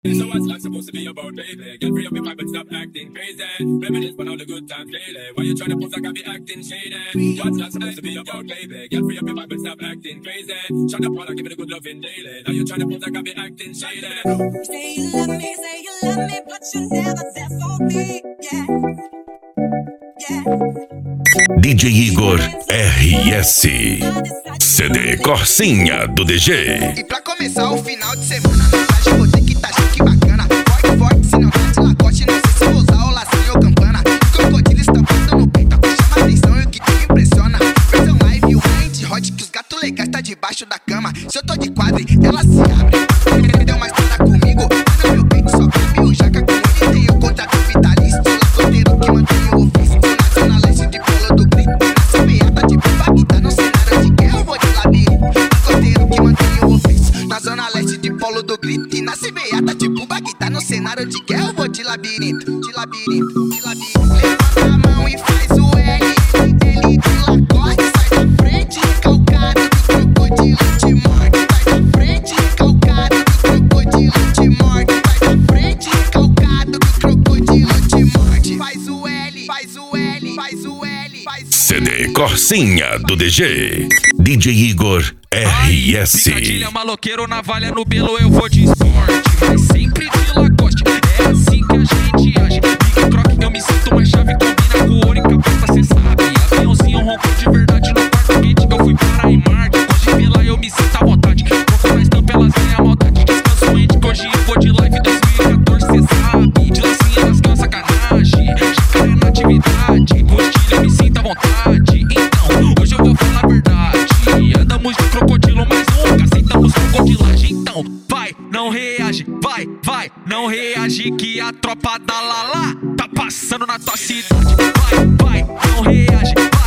So what's life supposed to be about, baby? Get free up your vibe and stop acting crazy. Reminisce on all the good times daily. Why you tryna pose like I be acting shady? What's life supposed to be about, baby? Get free up your vibe and stop acting crazy. Shut up while I give it a good loving daily. Now you tryna pose like I be acting shady. Say you love me, but you're never there for me. Yeah, yeah. DJ Igor RS CD Corsinha do DG. E pra começar o final de semana, mensagem você que tá chique bacana. Forte, forte, se não tá de lacoste, não sei se vou usar o lacinho ou campana. O crocodilo estampado no peito, que chama atenção e o que te impressiona. Versão live, o mind hot, que os gatos legais tá debaixo da cama. Se eu tô de quadre, ela se abre. Deu uma estrada comigo, no meu peito só cabe o jaca. Com ele tem o contrato vitalício, lacoteiro que mantém o ofício. Na zona leste de Polo do Grito, nasce beata de Buba, tá no cenário de guerra, eu vou de labirinto. Lacoteiro que mantém o ofício. Na zona leste de Polo do Grito, e nasce beata de Buba, tá no cenário de guerra, eu vou de labirinto. De labirinto, de labirinto. Levanta a mão e faz o L. Ele de lacoste, sai da frente, calcado do crocodilo te morde. Sai da frente, calcado do crocodilo te morde. Sai da frente, calcado do crocodilo te morde. Faz o L, faz o L, faz o L, faz o L. CD Corsinha do DG. DJ Igor RS. Picadilha, maloqueiro, navalha no belo, eu vou de esporte, mas sempre de lacoste. É assim que a gente age. Big croc, eu me sinto uma chave, combina com ouro e capeta, cê sabe. Aviãozinho roncou de verdade no quarto quente, eu fui para em Marte. Hoje pela eu me sinto à vontade, troco na estampa, elas têm a maldade. Descanso mente, que hoje eu vou de live 2014, cê sabe. De lacinha nas calças, sacanagem, jacaré na atividade. Postilha, eu me sinto à vontade. Então, hoje eu vou falar a verdade. Andamos de crocodilo, mas nunca aceitamos crocodilagem. Então, vai, não reage, vai, não reage, que a tropa da Lala tá passando na tua cidade. Vai, não reage,